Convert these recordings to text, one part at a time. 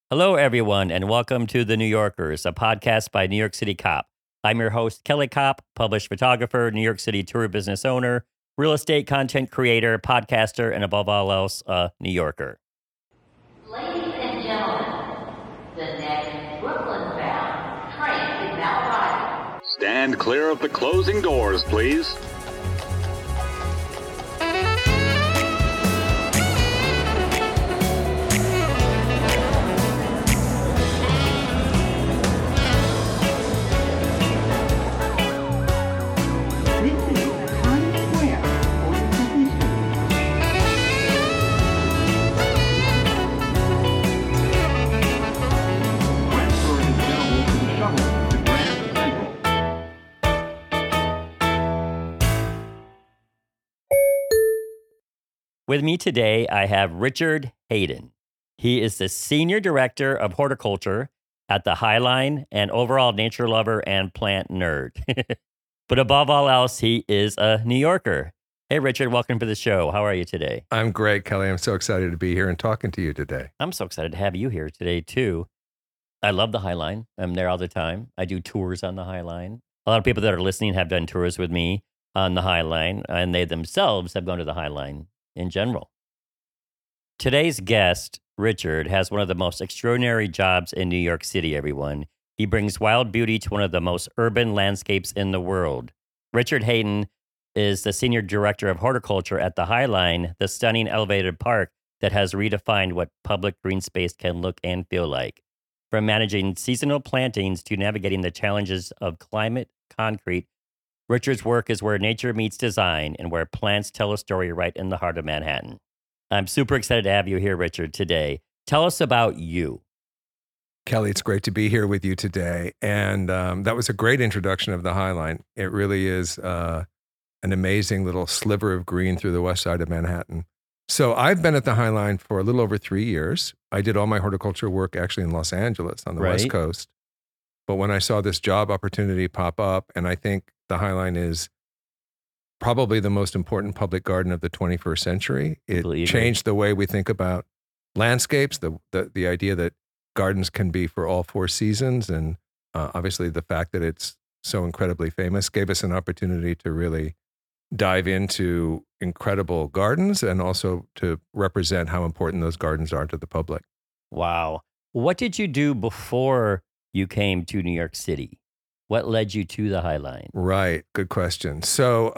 Hello, everyone, and welcome to The New Yorkers, a podcast by New York City Cop. I'm your host, Kelly Kopp, published photographer, New York City tour business owner, real estate content creator, podcaster, and above all else, a New Yorker. Ladies and gentlemen, the next Brooklyn-bound train is now arriving. Stand clear of the closing doors, please. With me today, I have Richard Hayden. He is the Senior Director of Horticulture at the Highline and overall nature lover and plant nerd. But above all else, he is a New Yorker. Hey, Richard, welcome to the show. How are you today? I'm great, Kelly. I'm so excited to be here and talking to you today. I'm so excited to have you here today, too. I love the Highline. I'm there all the time. I do tours on the Highline. A lot of people that are listening have done tours with me on the Highline, and they themselves have gone to the Highline in general. Today's guest, Richard, has one of the most extraordinary jobs in New York City, everyone. He brings wild beauty to one of the most urban landscapes in the world. Richard Hayden is the Senior Director of Horticulture at the Highline, the stunning elevated park that has redefined what public green space can look and feel like. From managing seasonal plantings to navigating the challenges of climate concrete, Richard's work is where nature meets design and where plants tell a story right in the heart of Manhattan. I'm super excited to have you here, Richard, today. Tell us about you. Kelly, it's great to be here with you today. And that was a great introduction of the Highline. It really is an amazing little sliver of green through the west side of Manhattan. So I've been at the Highline for a little over 3 years. I did all my horticulture work actually in Los Angeles on the West Coast. But when I saw this job opportunity pop up, and I think the Highline is probably the most important public garden of the 21st century. It changed the way we think about landscapes, the idea that gardens can be for all four seasons. And obviously the fact that it's so incredibly famous gave us an opportunity to really dive into incredible gardens and also to represent how important those gardens are to the public. Wow. What did you do before you came to New York City? What led you to the Highline? Right. Good question. So,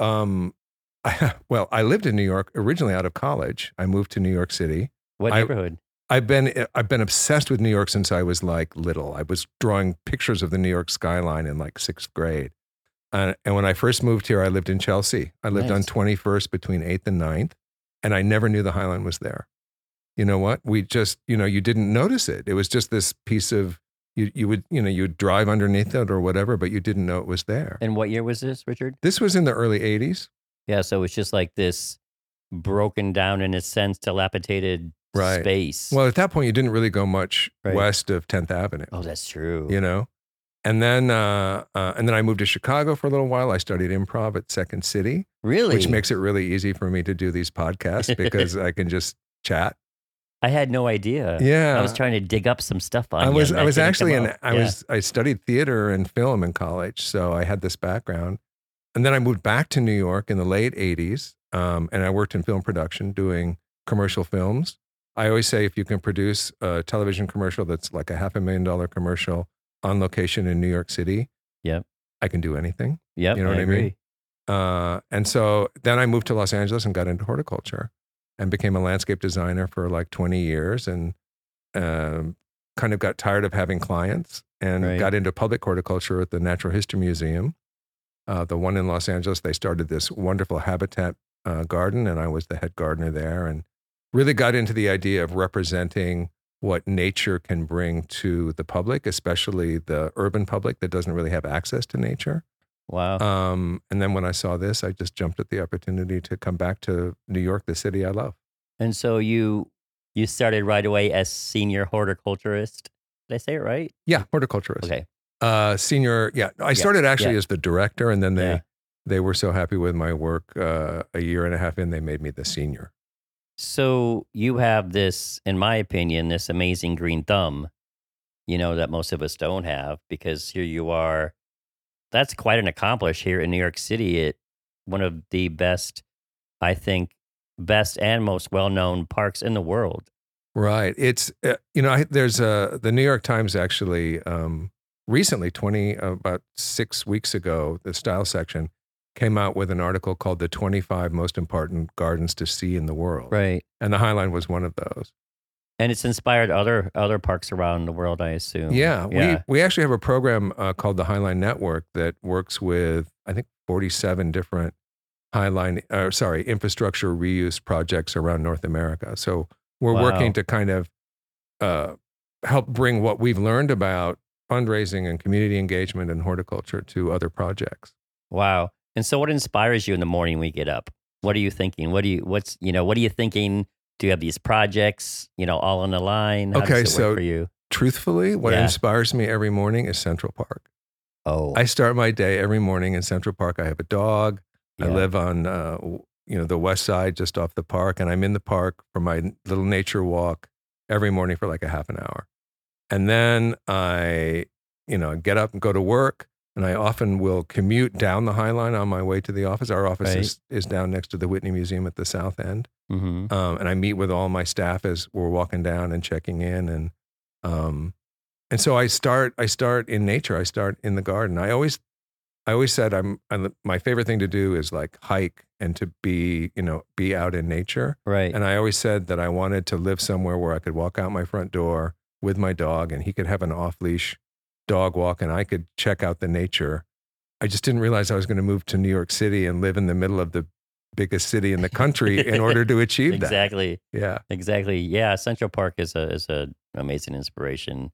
I lived in New York originally out of college. I moved to New York City. What neighborhood? I've been obsessed with New York since I was like little. I was drawing pictures of the New York skyline in like sixth grade. And when I first moved here, I lived in Chelsea. I lived on 21st between 8th and 9th, and I never knew the Highline was there. You know what? We just, you didn't notice it. It was just this piece of, you would drive underneath it or whatever, but you didn't know it was there. And what year was this, Richard? This was in the early 80s. Yeah, so it's just like this broken down, in a sense, dilapidated space. Well, at that point, you didn't really go much west of 10th Avenue. Oh, that's true. And then I moved to Chicago for a little while. I studied improv at Second City. Really? Which makes it really easy for me to do these podcasts because I can just chat. I had no idea. Yeah. I was trying to dig up some stuff on I you. I studied theater and film in college, so I had this background. And then I moved back to New York in the late 80s, and I worked in film production doing commercial films. I always say if you can produce a television commercial that's like a $500,000 commercial on location in New York City, I can do anything. You know what I mean? And so then I moved to Los Angeles and got into horticulture and became a landscape designer for like 20 years and kind of got tired of having clients and got into public horticulture at the Natural History Museum. The one in Los Angeles, they started this wonderful habitat garden, and I was the head gardener there, and really got into the idea of representing what nature can bring to the public, especially the urban public that doesn't really have access to nature. Wow. And then when I saw this, I just jumped at the opportunity to come back to New York, the city I love. And so you started right away as senior horticulturist. Did I say it right? Yeah, horticulturist. Okay. Senior, yeah. I started actually as the director, and then they were so happy with my work. A year and a half in, they made me the senior. So you have this, in my opinion, this amazing green thumb. that most of us don't have, because here you are. That's quite an accomplishment here in New York City. One of the best, I think, best and most well-known parks in the world. Right. It's, there's the New York Times actually recently, about 6 weeks ago, the style section came out with an article called The 25 Most Important Gardens to See in the World. Right. And the High Line was one of those. And it's inspired other parks around the world, I assume. Yeah. We actually have a program called the High Line Network that works with, I think, 47 different infrastructure reuse projects around North America. So we're working to kind of help bring what we've learned about fundraising and community engagement and horticulture to other projects. Wow. And so what inspires you in the morning when you get up? What are you thinking? What are you thinking? Do you have these projects, all on the line? How does it work for you? Truthfully, what inspires me every morning is Central Park. Oh. I start my day every morning in Central Park. I have a dog. Yeah. I live on, the west side, just off the park, and I'm in the park for my little nature walk every morning for like a half an hour. And then I, get up and go to work, and I often will commute down the High Line on my way to the office. Our office is down next to the Whitney Museum at the south end. Mm-hmm. And I meet with all my staff as we're walking down and checking in. And so I start in nature. I start in the garden. I always said my favorite thing to do is like hike and to be out in nature. Right. And I always said that I wanted to live somewhere where I could walk out my front door with my dog, and he could have an off-leash dog walk, and I could check out the nature. I just didn't realize I was going to move to New York City and live in the middle of the biggest city in the country in order to achieve that. Exactly. Yeah. Exactly. Yeah. Central Park is an amazing inspiration.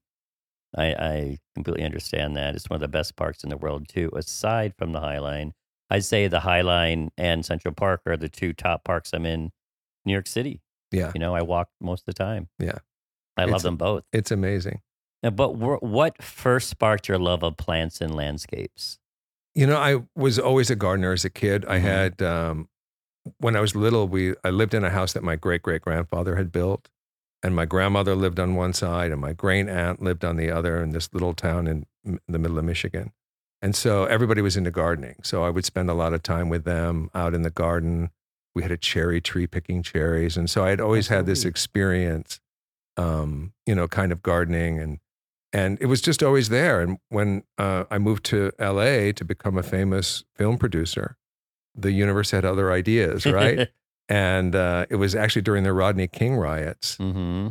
I completely understand that. It's one of the best parks in the world too, aside from the High Line. I'd say the High Line and Central Park are the two top parks I'm in New York City. Yeah. I walk most of the time. Yeah. I love them both. It's amazing. But what first sparked your love of plants and landscapes? I was always a gardener as a kid. I had, when I was little, I lived in a house that my great-great-grandfather had built, and my grandmother lived on one side, and my great-aunt lived on the other in this little town in the middle of Michigan. And so everybody was into gardening. So I would spend a lot of time with them out in the garden. We had a cherry tree picking cherries. And so I had always had this experience, kind of gardening, and it was just always there. And when I moved to LA to become a famous film producer, the universe had other ideas, right? And it was actually during the Rodney King riots. Mm-hmm.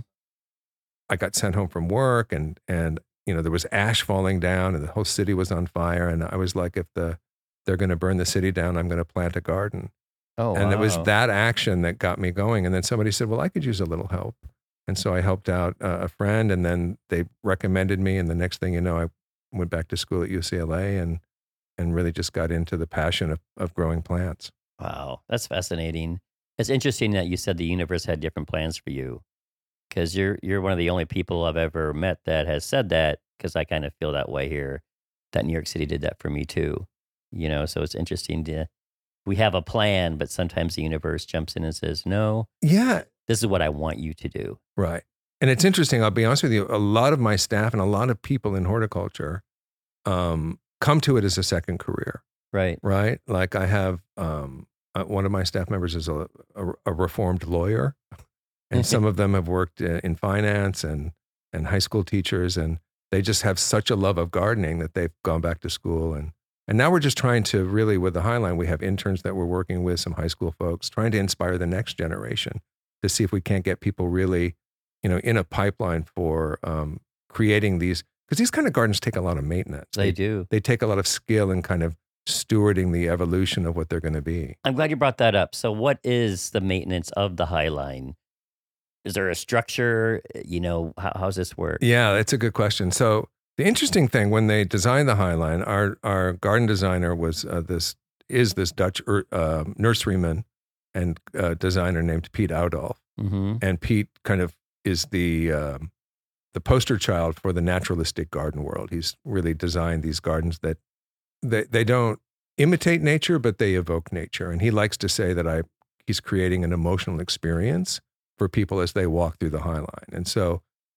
I got sent home from work, and there was ash falling down, and the whole city was on fire. And I was like, if they're going to burn the city down, I'm going to plant a garden. Oh, and wow. it was that action that got me going. And then somebody said, well, I could use a little help. And so I helped out a friend, and then they recommended me. And the next thing you know, I went back to school at UCLA and really just got into the passion of growing plants. Wow, that's fascinating. It's interesting that you said the universe had different plans for you, because you're one of the only people I've ever met that has said that, because I kind of feel that way here, that New York City did that for me too. So it's interesting we have a plan, but sometimes the universe jumps in and says, no, this is what I want you to do. Right. And it's interesting, I'll be honest with you, a lot of my staff and a lot of people in horticulture come to it as a second career. Right. Right. Like I have one of my staff members is a reformed lawyer, and some of them have worked in finance and high school teachers, and they just have such a love of gardening that they've gone back to school. And now we're just trying to really, with the High Line, we have interns that we're working with, some high school folks, trying to inspire the next generation to see if we can't get people really, in a pipeline for creating these, because these kind of gardens take a lot of maintenance. They do. They take a lot of skill in kind of stewarding the evolution of what they're going to be. I'm glad you brought that up. So what is the maintenance of the High Line? Is there a structure? How's this work? Yeah, that's a good question. So the interesting thing, when they designed the High Line, our garden designer was this Dutch nurseryman and designer named Piet Oudolf. Mm-hmm. And Pete kind of is the poster child for the naturalistic garden world. He's really designed these gardens that they don't imitate nature, but they evoke nature. And he likes to say that he's creating an emotional experience for people as they walk through the High Line. And so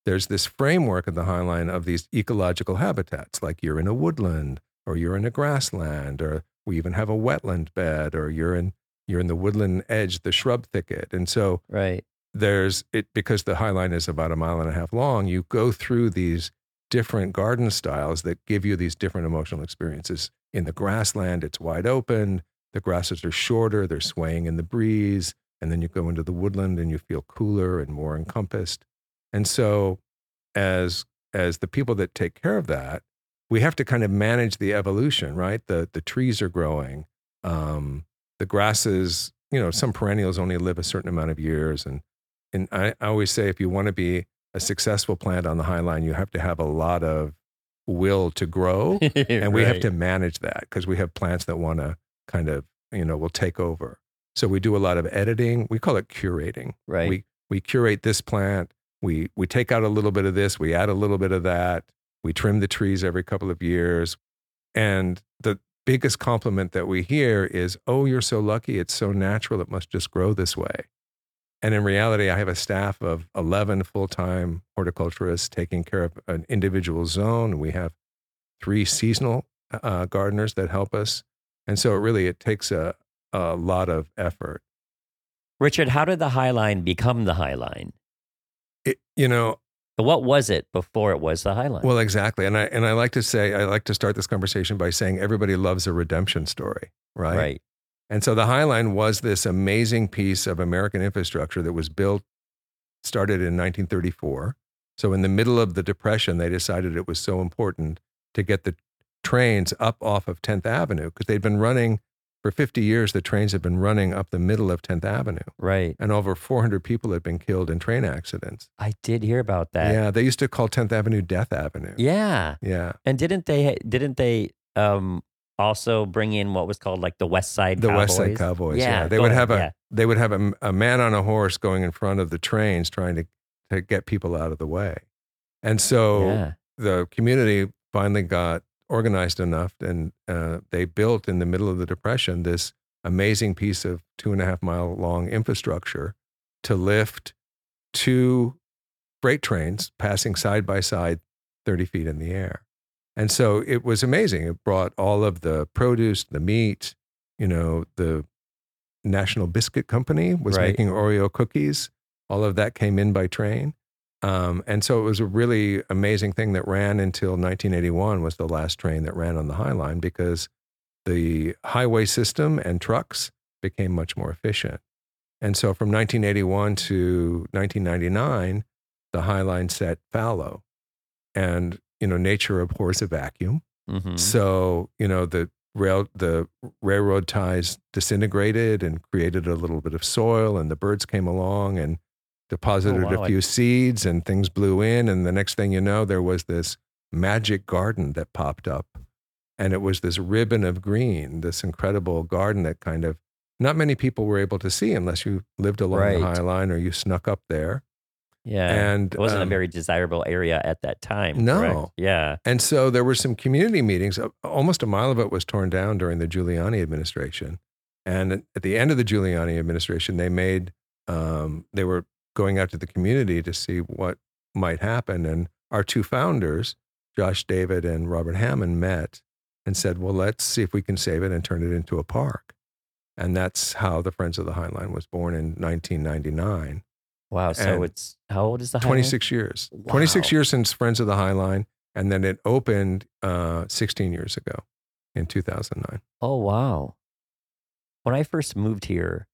there's this framework of the High Line of these ecological habitats, like you're in a woodland, or you're in a grassland, or we even have a wetland bed, or you're in the woodland edge, the shrub thicket. And so Right. because the High Line is about 1.5 miles long, you go through these different garden styles that give you these different emotional experiences. In the grassland, it's wide open. The grasses are shorter. They're swaying in the breeze. And then you go into the woodland and you feel cooler and more encompassed. And so as the people that take care of that, we have to kind of manage the evolution, right? The trees are growing. The grasses, some perennials only live a certain amount of years. And I always say, if you want to be a successful plant on the High Line, you have to have a lot of will to grow. And we have Right. to manage that because we have plants that want to kind of, will take over. So we do a lot of editing. We call it curating. Right. We curate this plant. We take out a little bit of this. We add a little bit of that. We trim the trees every couple of years. And the biggest compliment that we hear is, "Oh, you're so lucky. It's so natural. It must just grow this way." And in reality, I have a staff of 11 full-time horticulturists taking care of an individual zone. We have 3 seasonal gardeners that help us. And so it takes a lot of effort. Richard, how did the High Line become the High Line? What was it before it was the High Line? Well, exactly. And I like to start this conversation by saying everybody loves a redemption story, right? Right. And so the High Line was this amazing piece of American infrastructure that was started in 1934. So in the middle of the Depression, they decided it was so important to get the trains up off of 10th Avenue because they'd been running for 50 years. The trains had been running up the middle of 10th Avenue. Right. And over 400 people had been killed in train accidents. I did hear about that. Yeah, they used to call 10th Avenue Death Avenue. Yeah. Yeah. And didn't they also bring in what was called like the West Side The Cowboys? West Side Cowboys. Yeah. They go would ahead, have they would have a man on a horse going in front of the trains trying to get people out of the way. And so Yeah. the community finally got organized enough, and they built in the middle of the Depression this amazing piece of 2.5 mile long infrastructure to lift 2 freight trains passing side by side 30 feet in the air. And so it was amazing. It brought all of the produce, the meat, the National Biscuit Company was Right. making Oreo cookies. All of that came in by train. And so it was a really amazing thing that ran until 1981 was the last train that ran on the High Line because the highway system and trucks became much more efficient. And so from 1981 to 1999, the High Line set fallow. And, nature abhors a vacuum. Mhm. So, the railroad ties disintegrated and created a little bit of soil, and the birds came along and deposited wow. a few seeds, and things blew in. And the next thing you know, there was this magic garden that popped up. And it was this ribbon of green, this incredible garden that kind of not many people were able to see unless you lived along Right. the High Line or you snuck up there. Yeah. And it wasn't a very desirable area at that time. No. Correct? Yeah. And so there were some community meetings. Almost 1 mile of it was torn down during the Giuliani administration. And at the end of the Giuliani administration, they were going out to the community to see what might happen. And our 2 founders, Josh David and Robert Hammond, met and said, well, let's see if we can save it and turn it into a park. And that's how the Friends of the High Line was born in 1999. Wow. So And it's, how old is the High Line? 26 years. 26 Wow. years since Friends of the High Line. And then it opened 16 years ago in 2009. Oh, wow. When I first moved here,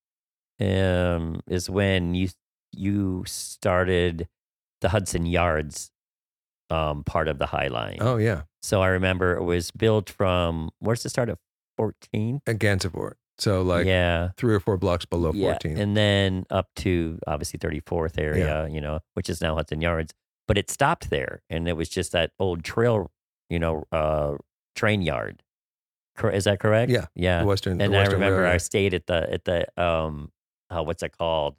is when you started the Hudson Yards part of the High Line. Oh, yeah. So I remember it was built from, where's it start at 14? At Gansevoort. So like Yeah. 3 or 4 blocks below Yeah. 14. And then up to obviously 34th area, which is now Hudson Yards. But it stopped there. And it was just that old trail, train yard. Is that correct? Yeah. Yeah. The Western And I Western remember Railroad. I stayed at the what's it called?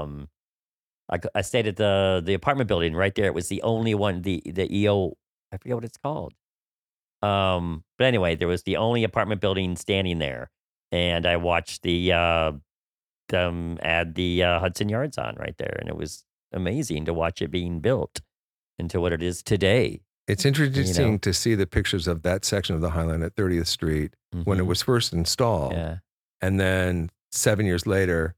I stayed at the apartment building right there. It was the only one, the EO, I forget what it's called. But anyway, there was the only apartment building standing there, and I watched them add the Hudson Yards on right there, and it was amazing to watch it being built. into what it is today. It's interesting to see the pictures of that section of the High Line at 30th Street when it was first installed. Yeah. And then 7 years later,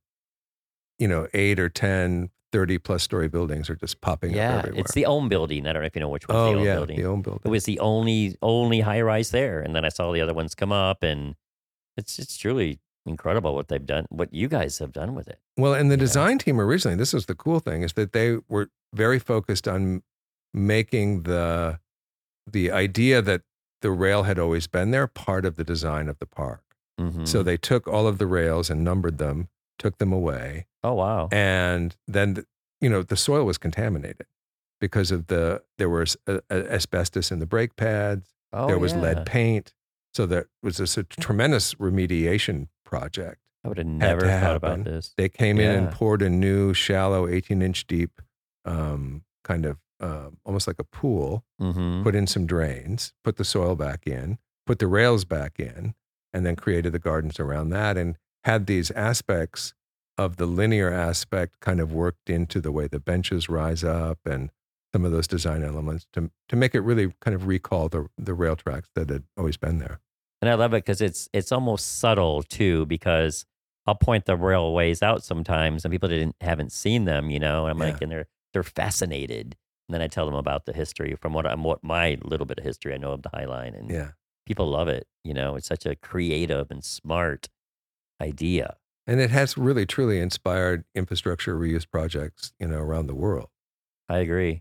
8 or 10, 30-plus story buildings are just popping up everywhere. It's the Ohm building. I don't know if you know which one's the Ohm building. The Ohm building. It was the only high-rise there. And then I saw the other ones come up, and it's truly incredible what they've done, what you guys have done with it. Well, and the design team originally, this was the cool thing, is that they were very focused on making the idea that the rail had always been there part of the design of the park. So they took all of the rails and numbered them, took them away. Oh, wow. And then, the soil was contaminated because of there was asbestos in the brake pads. Oh, there was lead paint. So there was a tremendous remediation project. I would have never thought about this. They came in and poured a new shallow 18-inch deep kind of almost like a pool, put in some drains, put the soil back in, put the rails back in, and then created the gardens around that, and had these aspects of the linear aspect kind of worked into the way the benches rise up and some of those design elements to make it really kind of recall the rail tracks that had always been there. And I love it because it's almost subtle too, because I'll point the railways out sometimes and people haven't seen them, and I'm like, and they're fascinated. And then I tell them about the history from what my little bit of history I know of the High Line, and people love it. It's such a creative and smart idea. And it has really, truly inspired infrastructure reuse projects, around the world. I agree.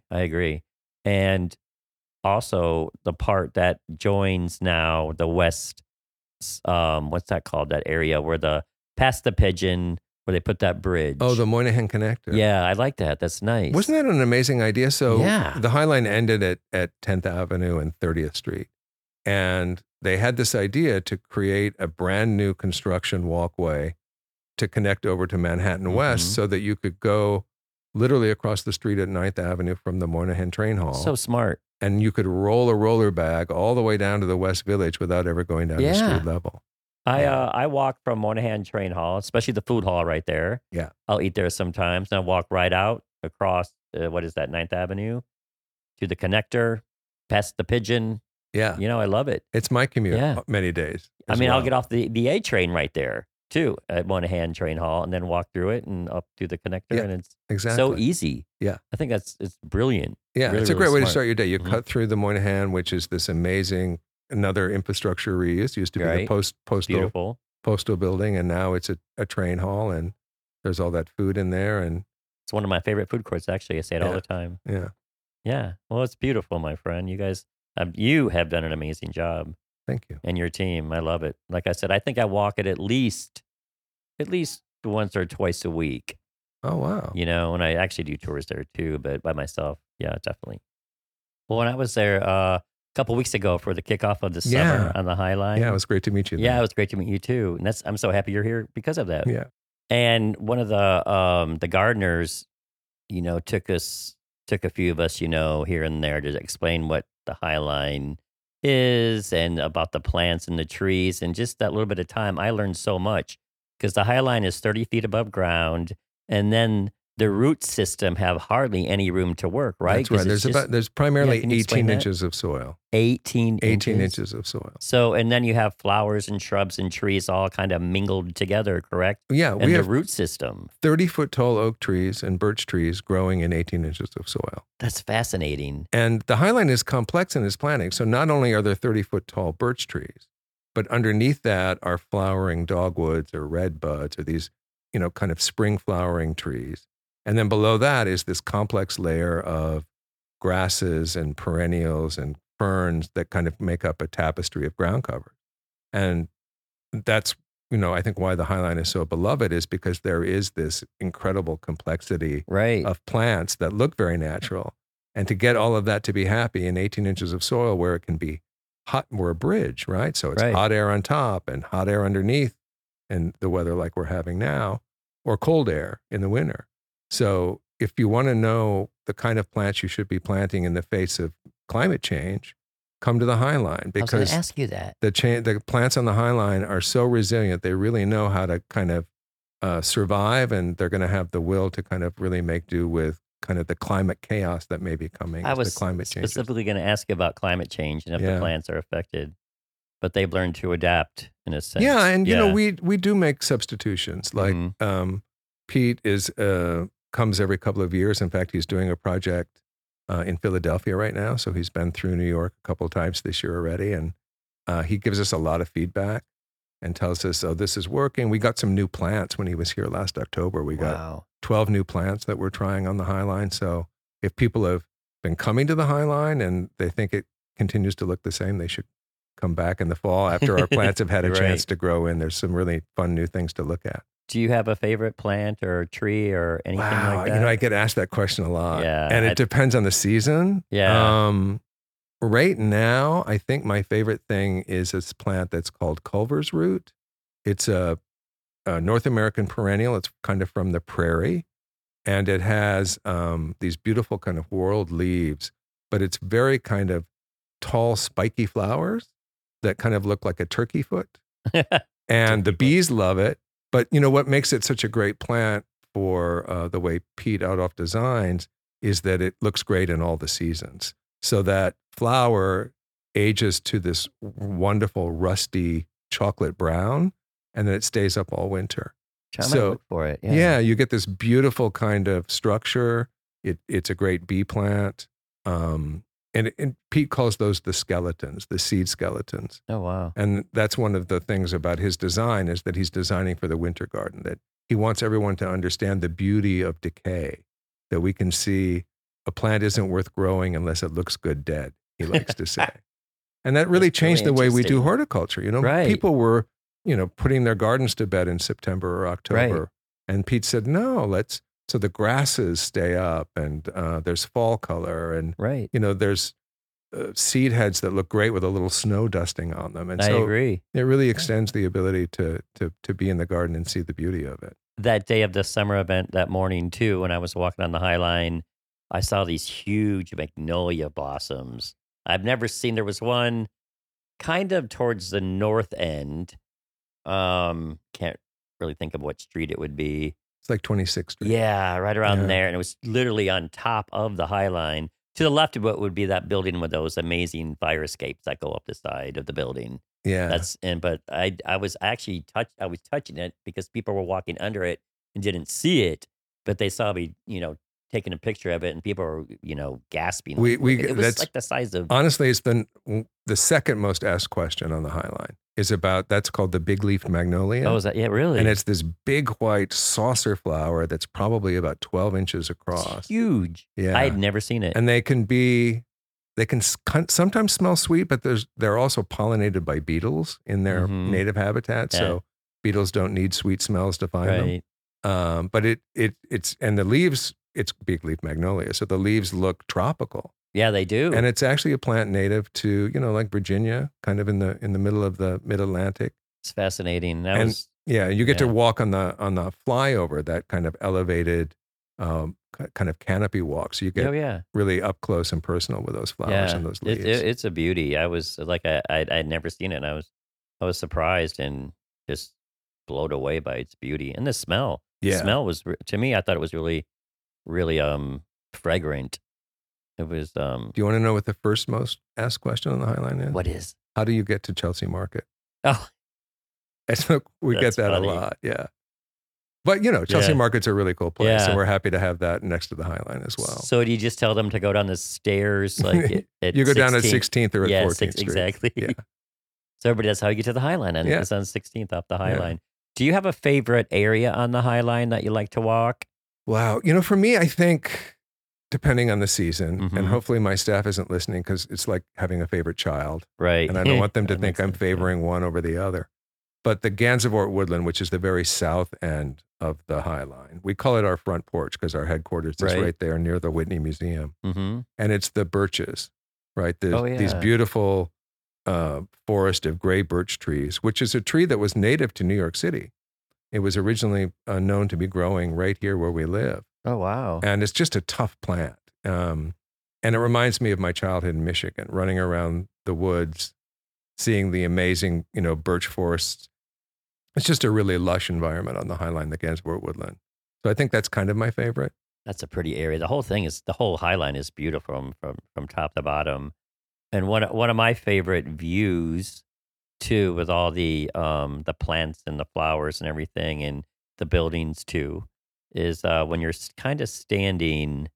And also the part that joins now the west, what's that called? That area where past the Pigeon, where they put that bridge. Oh, the Moynihan Connector. Yeah, I like that. That's nice. Wasn't that an amazing idea? So the High Line ended at 10th Avenue and 30th Street. And they had this idea to create a brand new construction walkway to connect over to Manhattan West so that you could go literally across the street at 9th Avenue from the Moynihan Train Hall. So smart. And you could roll a roller bag all the way down to the West Village without ever going down to street level. I walk from Moynihan Train Hall, especially the food hall right there. Yeah. I'll eat there sometimes. And I walk right out across, 9th Avenue to the connector, past the Pigeon. Yeah. I love it. It's my commute many days. I'll get off the A train right there too at Moynihan Train Hall and then walk through it and up to the connector. And it's so easy. Yeah. I think it's brilliant. Yeah. Really, it's a great way to smart. start your day. You cut through the Moynihan, which is this amazing, another infrastructure reuse. Used to be the postal building, and now it's a train hall, and there's all that food in there. And it's one of my favorite food courts, actually. I say it all the time. Yeah. Yeah. Well, it's beautiful, my friend. You guys, you have done an amazing job. Thank you. And your team. I love it. Like I said, I think I walk it at least once or twice a week. Oh, wow. And I actually do tours there too, but by myself. Yeah, definitely. Well, when I was there a couple weeks ago for the kickoff of the summer on the High Line. Yeah, it was great to meet you. Yeah, it was great to meet you too. And I'm so happy you're here because of that. Yeah. And one of the gardeners, took a few of us, here and there to explain what the High Line is and about the plants and the trees. And just that little bit of time, I learned so much because the High Line is 30 feet above ground. And then the root system have hardly any room to work, right? That's right. There's primarily 18 inches of soil. 18 inches of soil. So, and then you have flowers and shrubs and trees all kind of mingled together, correct? Yeah. We have the root system. 30-foot tall oak trees and birch trees growing in 18 inches of soil. That's fascinating. And the High Line is complex in its planting. So not only are there 30-foot tall birch trees, but underneath that are flowering dogwoods or red buds or these, kind of spring flowering trees. And then below that is this complex layer of grasses and perennials and ferns that kind of make up a tapestry of ground cover. And that's, I think why the High Line is so beloved is because there is this incredible complexity of plants that look very natural. And to get all of that to be happy in 18 inches of soil where it can be hot, we're a bridge, right? So it's hot air on top and hot air underneath in the weather like we're having now, or cold air in the winter. So if you want to know the kind of plants you should be planting in the face of climate change, come to the High Line, because I was going to ask you that. The plants on the High Line are so resilient. They really know how to kind of survive, and they're going to have the will to kind of really make do with kind of the climate chaos that may be coming I as the was climate changes. specifically going to ask you about climate change and if the Yeah. plants are affected, but they've learned to adapt in a sense. Yeah, and you know, we do make substitutions. Like Mhm. Pete is comes every couple of years. In fact, he's doing a project in Philadelphia right now, so he's been through New York a couple of times this year already, and he gives us a lot of feedback and tells us, "Oh, this is working." We got some new plants when he was here last October. We got Wow. 12 new plants that we're trying on the High Line. So if people have been coming to the High Line and they think it continues to look the same, they should come back in the fall after our plants have had a Right. chance to grow in. There's some really fun new things to look at. Do you have a favorite plant or tree or anything Wow, like that? you know, I get asked that question a lot. Yeah, And it I- depends on the season. Yeah. Right now, I think my favorite thing is this plant that's called Culver's root. It's a North American perennial. It's kind of from the prairie. And it has these beautiful kind of whorled leaves, but it's very kind of tall, spiky flowers that kind of look like a turkey foot. And the bees love it. But you know what makes it such a great plant for the way Pete Outoff designs is that it looks great in all the seasons. So that flower ages to this wonderful rusty chocolate brown, and then it stays up all winter. I might So- look for it. Yeah, you get this beautiful kind of structure. It's a great bee plant. And Pete calls those the skeletons, the seed skeletons. Oh, wow. And that's one of the things about his design is that he's designing for the winter garden, that he wants everyone to understand the beauty of decay, that we can see a plant isn't worth growing unless it looks good dead, he likes to say. And that really That's really changed the way we do interesting. horticulture. You know, Right. people were, you know, putting their gardens to bed in September or October. Right. And Pete said, no, so the grasses stay up and there's fall color and, Right. you know, there's seed heads that look great with a little snow dusting on them. And I so agree. it really extends the ability to be in the garden and see the beauty of it. That day of the summer event that morning, too, when I was walking on the High Line, I saw these huge magnolia blossoms. I've never seen, there was one kind of towards the north end. Can't really think of what street it would be. It's like 26th Street. Yeah, right around Yeah. there. And it was literally on top of the High Line. To the left of what would be that building with those amazing fire escapes that go up the side of the building. Yeah. But I was actually I was touching it because people were walking under it and didn't see it, but they saw me, you know, taking a picture of it and people were, you know, gasping. We- Like, we- it was that's- like the size of Honestly, it's the second most asked question on the High Line is about, that's called the big leaf magnolia. Oh, is that really? And it's this big white saucer flower that's probably about 12 inches It's across. huge. Yeah. I had never seen it. And they can sometimes smell sweet, but they're also pollinated by beetles in their Mhm. native habitat. Yeah. So beetles don't need sweet smells to find Right. them. But it's and the leaves, it's big leaf magnolia. So the leaves look tropical. Yeah, they do. And it's actually a plant native to, you know, like Virginia, kind of in the middle of the mid-Atlantic. It's fascinating. That And- was Yeah, you get to Yeah. walk on the flyover, that kind of elevated kind of canopy walk. So you get oh yeah. really up close and personal with those flowers and those leaves. It's a beauty. I was like, I'd never seen it. And I was surprised and just blown away by its beauty and the smell. The Yeah. smell was to me. I thought it was really, really fragrant. It was Do you want to know what the first most asked question on the High Line is? what is? How do you get to Chelsea Market? Oh, We get That's that funny. a lot. Yeah. But, you know, Chelsea Yeah. Market's a really cool place. Yeah. And we're happy to have that next to the High Line as well. so do you just tell them to go down the stairs like at You go down at 16th? 16th or at Yeah, 14th Street. exactly. Yeah. So everybody, that's how you get to the High Line, and Yeah. it's on 16th off the High Yeah. Line. Do you have a favorite area on the High Line that you like to walk? Wow. You know, for me, I think depending on the season, and Mhm. hopefully my staff isn't listening because it's like having a favorite child. Right. And I don't want them to That think makes I'm sense, yeah. favoring one over the other. But the Gansevoort Woodland, which is the very south end of the High Line, we call it our front porch because our headquarters is Right. right there near the Whitney Museum. Mm-hmm. And it's the birches, right? These yeah. beautiful forest of gray birch trees, which is a tree that was native to New York City. It was originally known to be growing right here where we live. Oh, wow. And it's just a tough plant. And it reminds me of my childhood in Michigan, running around the woods, seeing the amazing, you know, birch forests. It's just a really lush environment on the High Line, the Gansevoort Woodland. So I think that's kind of my favorite. That's a pretty area. The whole High Line is beautiful from top to bottom. And one of my favorite views too, with all the plants and the flowers and everything, and the buildings too, is when you're kind of standing.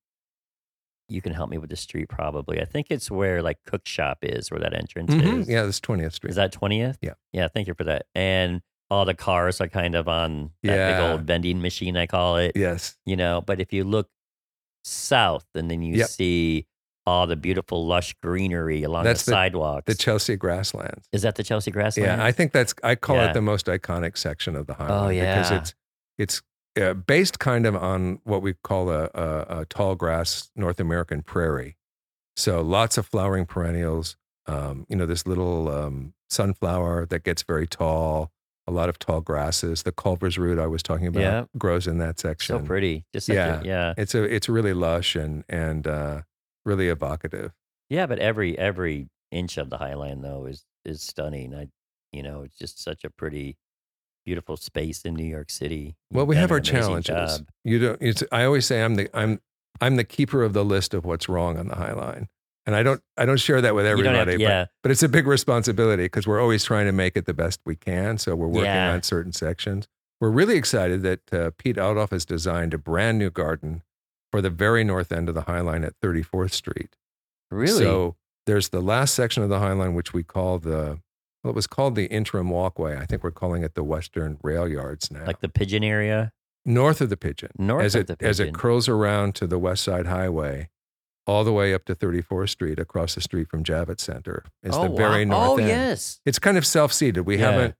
You can help me with the street probably. I think it's where like Cook Shop is, where that entrance is. Yeah, this 20th Street. Is that 20th? Yeah. Yeah, thank you for that. And all the cars are kind of on that big old vending machine, I call it. Yes. But if you look south and then you see all the beautiful lush greenery along the sidewalks. The Chelsea Grasslands. Is that the Chelsea Grasslands? Yeah, I think I call it the most iconic section of the High Line. Oh, yeah. Because it's based kind of on what we call a tall grass North American prairie. So lots of flowering perennials, this little sunflower that gets very tall, a lot of tall grasses. The Culver's root I was talking about grows in that section. So pretty. Just It's really lush and really evocative. Yeah, but every inch of the High Line though is stunning. It's just such a pretty, beautiful space in New York City. Well, we have our challenges. I always say I'm the keeper of the list of what's wrong on the High Line. And I don't share that with everybody, but it's a big responsibility because we're always trying to make it the best we can. So we're working on certain sections. We're really excited that Pete Aldoff has designed a brand new garden for the very north end of the High Line at 34th Street. Really? So there's the last section of the High Line, which we call it was called the interim walkway. I think we're calling it the Western Rail Yards now. Like the Pigeon area? North of the Pigeon. As it curls around to the West Side Highway, all the way up to 34th Street, across the street from Javits Center, is the very north end. Yes. It's kind of self-seeded. We haven't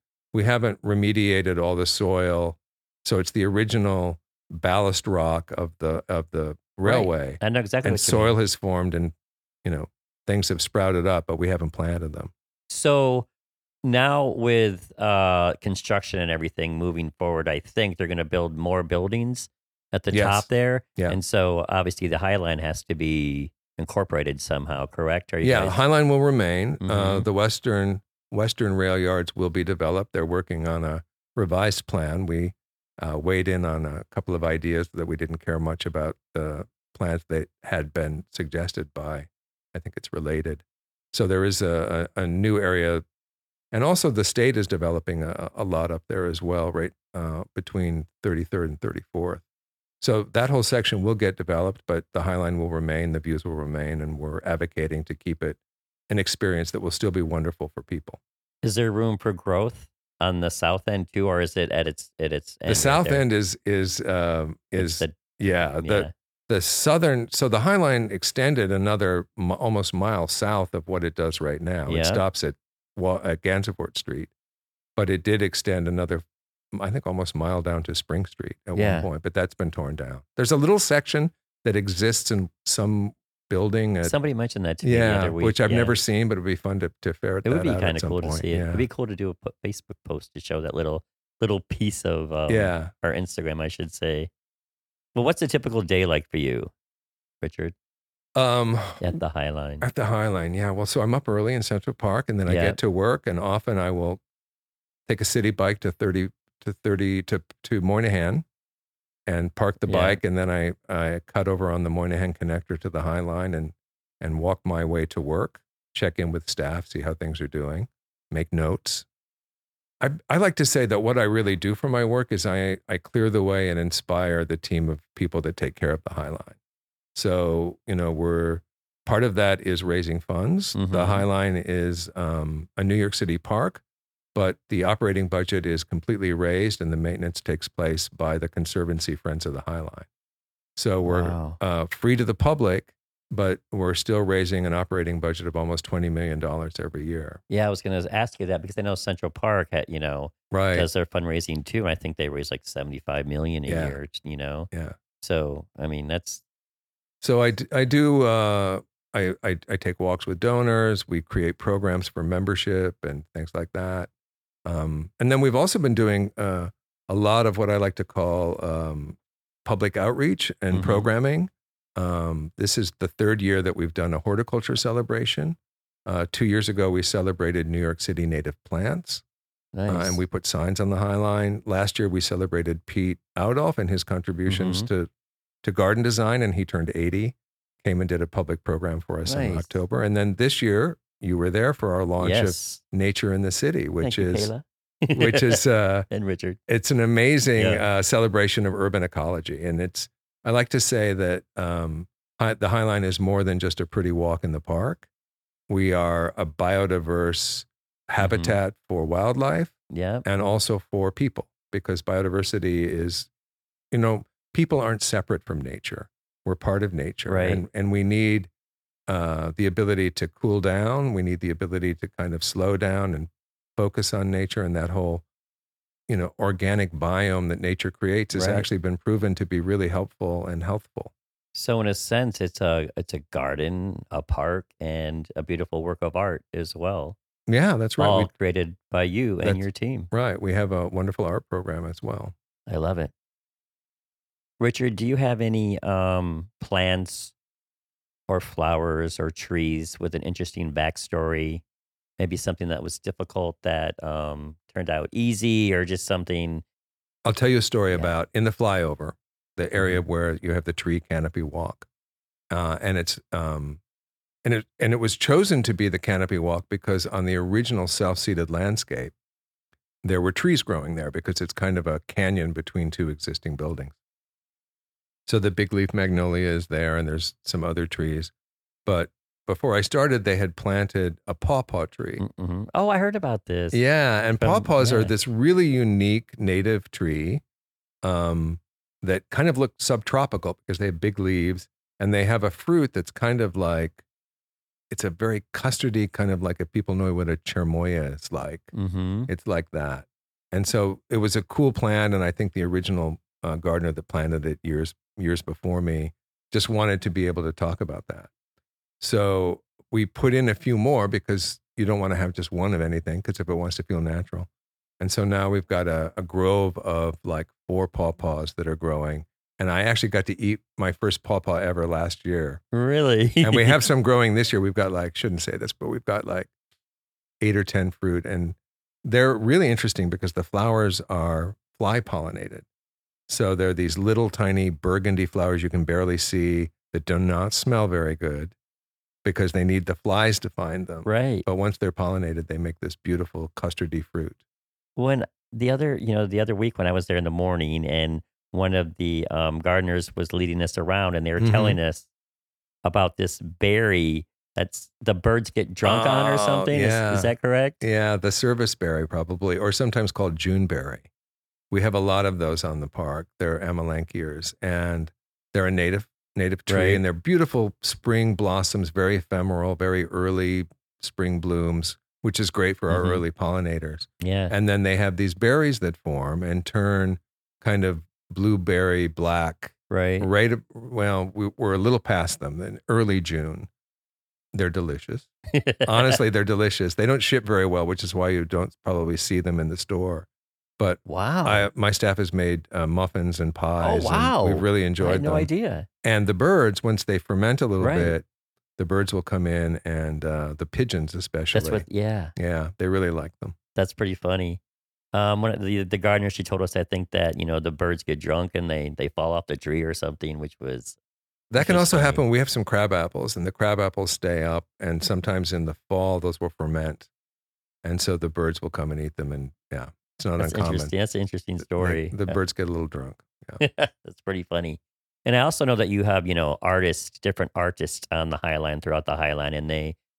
remediated all the soil, so it's the original ballast rock of the railway. Right. I know exactly. And soil has formed, and things have sprouted up, but we haven't planted them. So now with construction and everything moving forward, I think they're going to build more buildings at the top there. Yeah. And so obviously the High Line has to be incorporated somehow, correct? High Line will remain. The Western Rail Yards will be developed. They're working on a revised plan. We weighed in on a couple of ideas that we didn't care much about the plans that had been suggested by, I think it's Related. So there is a new area. And also the state is developing a lot up there as well, right between 33rd and 34th. So that whole section will get developed, but the High Line will remain, the views will remain, and we're advocating to keep it an experience that will still be wonderful for people. Is there room for growth on the south end too, or is it at its end? The south end is the southern. So the High Line extended another almost mile south of what it does right now. Yeah. It stops at Gansevoort Street, but it did extend another, I think, almost a mile down to Spring Street at one point, but that's been torn down. There's a little section that exists in some building. Somebody mentioned that to me the other week. Which I've never seen, but it would be fun to ferret that out. It would be kind of cool to see it. Yeah. It would be cool to do a Facebook post to show that little piece of our Instagram, I should say. Well, what's a typical day like for you, Richard? At the High Line. At the High Line, yeah. Well, so I'm up early in Central Park, and then I get to work, and often I will take a city bike to Moynihan and park the bike, and then I cut over on the Moynihan connector to the High Line and walk my way to work, check in with staff, see how things are doing, make notes. I like to say that what I really do for my work is I clear the way and inspire the team of people that take care of the High Line. So, we're part of that is raising funds. Mm-hmm. The High Line is a New York City park, but the operating budget is completely raised and the maintenance takes place by the Conservancy Friends of the High Line. So we're free to the public, but we're still raising an operating budget of almost $20 million every year. Yeah, I was going to ask you that because I know Central Park had, does their fundraising too. And I think they raise like $75 million a year, Yeah. So, I mean, that's. So I do, I take walks with donors. We create programs for membership and things like that. And then we've also been doing a lot of what I like to call public outreach and programming. This is the third year that we've done a horticulture celebration. 2 years ago, we celebrated New York City native plants. Nice. And we put signs on the High Line. Last year, we celebrated Pete Aldoff and his contributions to to garden design, and he turned 80. Came and did a public program for us in Nice. October. And then this year, you were there for our launch of Yes. Nature in the City, which Thank you, is Kayla. which is and Richard. it's an amazing Yeah. celebration of urban ecology. And I like to say that the Highline is more than just a pretty walk in the park. We are a biodiverse habitat for wildlife Yeah. and also for people, because biodiversity is, people aren't separate from nature. We're part of nature. Right. And we need the ability to cool down. We need the ability to kind of slow down and focus on nature, and that whole, organic biome that nature creates has Right. actually been proven to be really helpful and healthful. So in a sense, it's a garden, a park, and a beautiful work of art as well, Yeah, that's right. all created by you and That's- your team. Right. We have a wonderful art program as well. I love it. Richard, do you have any plants or flowers or trees with an interesting backstory? Maybe something that was difficult that turned out easy, or just something. I'll tell you a story Yeah. about in the flyover, the area Mhm. where you have the tree canopy walk, and it's and it was chosen to be the canopy walk because on the original self-seated landscape, there were trees growing there because it's kind of a canyon between two existing buildings. So the big leaf magnolia is there, and there's some other trees, but before I started, they had planted a pawpaw tree. Mm-hmm. Oh, I heard about this. Yeah, and From- pawpaws are yeah. this really unique native tree that kind of look subtropical because they have big leaves, and they have a fruit that's kind of like, it's a very custardy, kind of like, if people know what a chermoya is like, Mm-hmm. it's like that. And so it was a cool plant, and I think the original gardener that planted it years before me just wanted to be able to talk about that. So we put in a few more because you don't want to have just one of anything, because if it wants to feel natural. And so now we've got a grove of like 4 pawpaws that are growing. And I actually got to eat my first pawpaw ever last year. Really? And we have some growing this year. We've got shouldn't say this, but we've got 8 or 10 fruit. And they're really interesting because the flowers are fly pollinated. So they're these little tiny burgundy flowers you can barely see that do not smell very good because they need the flies to find them. Right. But once they're pollinated, they make this beautiful custardy fruit. When the other week when I was there in the morning, and one of the gardeners was leading us around, and they were Mhm. telling us about this berry that's the birds get drunk on or Oh, something. yeah. Is that correct? Yeah, the serviceberry probably, or sometimes called Juneberry. We have a lot of those on the park. They're amelanchiers, and they're a native tree, Right. and they're beautiful spring blossoms, very ephemeral, very early spring blooms, which is great for our Mhm. early pollinators. Yeah. And then they have these berries that form and turn kind of blueberry black. Right. We're a little past them in early June. They're delicious. Honestly, they're delicious. They don't ship very well, which is why you don't probably see them in the store. But Wow. my staff has made muffins and pies. wow. And we've really I enjoyed had no them. idea. And the birds, once they ferment a little Right. bit, the birds will come in, and the pigeons especially. That's what. Yeah. Yeah, they really like them. That's pretty funny. One of the gardener, she told us, I think that the birds get drunk and they fall off the tree or something, which was That can also Interesting. happen. We have some crab apples, and the crab apples stay up, and sometimes in the fall those will ferment, and so the birds will come and eat them. And yeah, it's not that's uncommon. interesting. That's an interesting story. The birds get a little drunk. That's pretty funny. And I also know that you have different artists on the Highline, throughout the Highline, and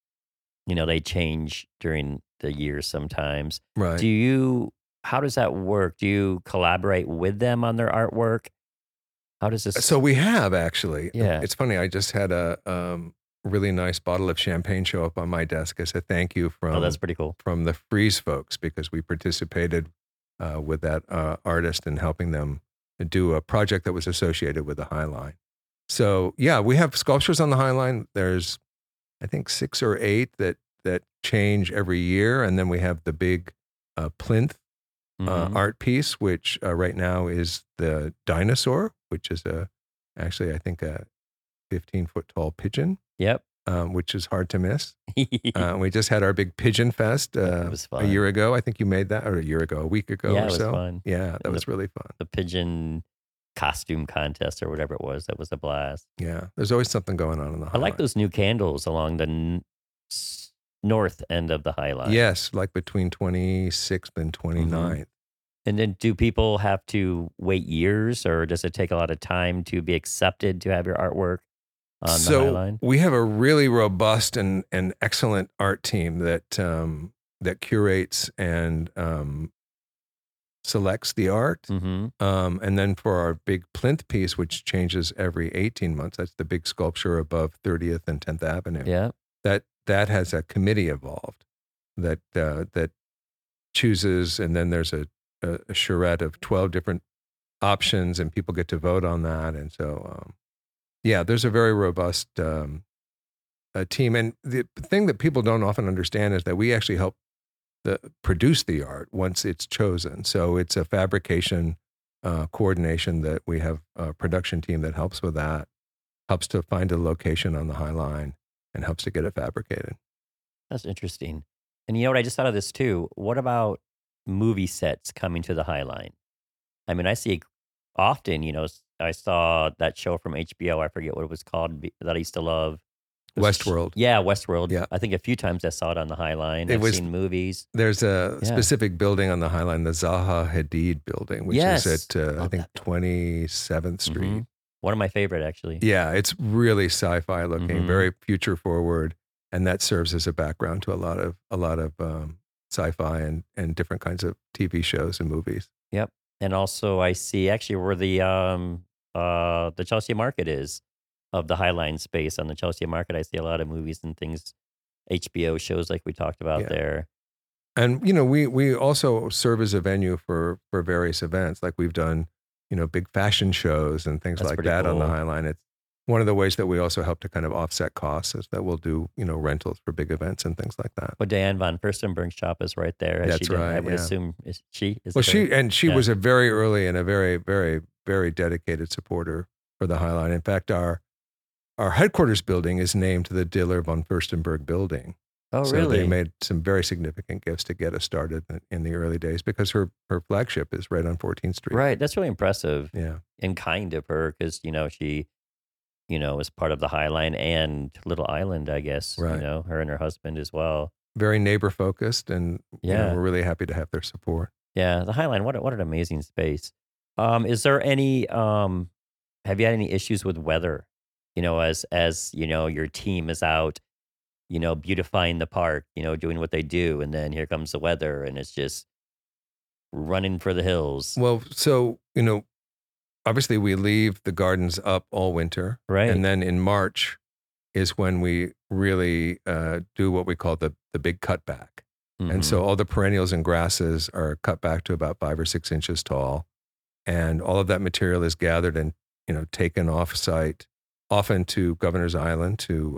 they change during the year sometimes. Right. How does that work? Do you collaborate with them on their artwork? How does this? So we have actually. Yeah. It's funny. I just had a really nice bottle of champagne show up on my desk as a thank you Oh, that's pretty cool. from the Freeze folks, because we participated with that artist in helping them do a project that was associated with the Highline. So yeah, we have sculptures on the Highline. There's, I think, 6 or 8 that change every year, and then we have the big plinth Mhm. art piece, which right now is the dinosaur, which is actually I think a 15-foot tall pigeon, Yep. which is hard to miss. We just had our big Pigeon Fest It was a fun. year ago. I think you made that, or a week ago Yeah, or it was so. fun. Yeah, that And was really fun. The pigeon costume contest or whatever it was. That was a blast. Yeah, there's always something going on in the I High like Line. those new candles along the north end of the High Line. Yes, like between 26th and 29th. And then do people have to wait years, or does it take a lot of time to be accepted to have your artwork on the High So Line? we have a really robust and excellent art team that that curates and selects the art. Mm-hmm. And then for our big plinth piece, which changes every 18 months, that's the big sculpture above 30th and 10th Avenue. Yeah. That has a committee involved that chooses, and then there's a charrette of 12 different options, and people get to vote on that. And so, yeah, there's a very robust team. And the thing that people don't often understand is that we actually help produce the art once it's chosen. So it's a fabrication coordination that we have a production team that helps with that, helps to find a location on the High Line, and helps to get it fabricated. That's interesting. And you know what? I just thought of this too. What about movie sets coming to the High Line? I mean, I see often, I saw that show from HBO. I forget what it was called that I used to love. It was Westworld. Yeah, Westworld. Yeah. I think a few times I saw it on the High Line. I've seen movies. There's a Yeah. specific building on the High Line, the Zaha Hadid building, which Yes. is at, I Love think, that building. 27th Street. Mhm. One of my favorite, actually. Yeah, it's really sci-fi looking, Mhm. very future forward, and that serves as a background to a lot of sci-fi and different kinds of TV shows and movies. Yep. And also I see actually where the Chelsea Market is of the High Line space. On the Chelsea Market, I see a lot of movies and things, HBO shows like we talked about Yeah. there. And we also serve as a venue for various events, like we've done, big fashion shows and things That's like pretty that on the cool. High Line. It's one of the ways that we also help to kind of offset costs is that we'll do, rentals for big events and things like that. Well, Diane von Furstenberg's shop is right there. That's right, I would yeah. assume is she? Is Well, it her? she Yeah. was a very early and a very, very, very dedicated supporter for the High Line. In fact, our headquarters building is named the Diller von Furstenberg building. Oh, So really? they made some very significant gifts to get us started in the early days because her flagship is right on 14th Street. Right. That's really impressive Yeah. and kind of her because, she, was part of the High Line and Little Island, I guess. Right. Her and her husband as well. Very neighbor focused, and Yeah. we're really happy to have their support. Yeah. The High Line, what an amazing space. Is there any, have you had any issues with weather? As your team is out, beautifying the park, doing what they do. And then here comes the weather and it's just running for the hills. Well, so obviously we leave the gardens up all winter, Right. and then in March is when we really do what we call the big cutback. And so all the perennials and grasses are cut back to about 5 or 6 inches tall, and all of that material is gathered and taken off site, often to Governor's Island to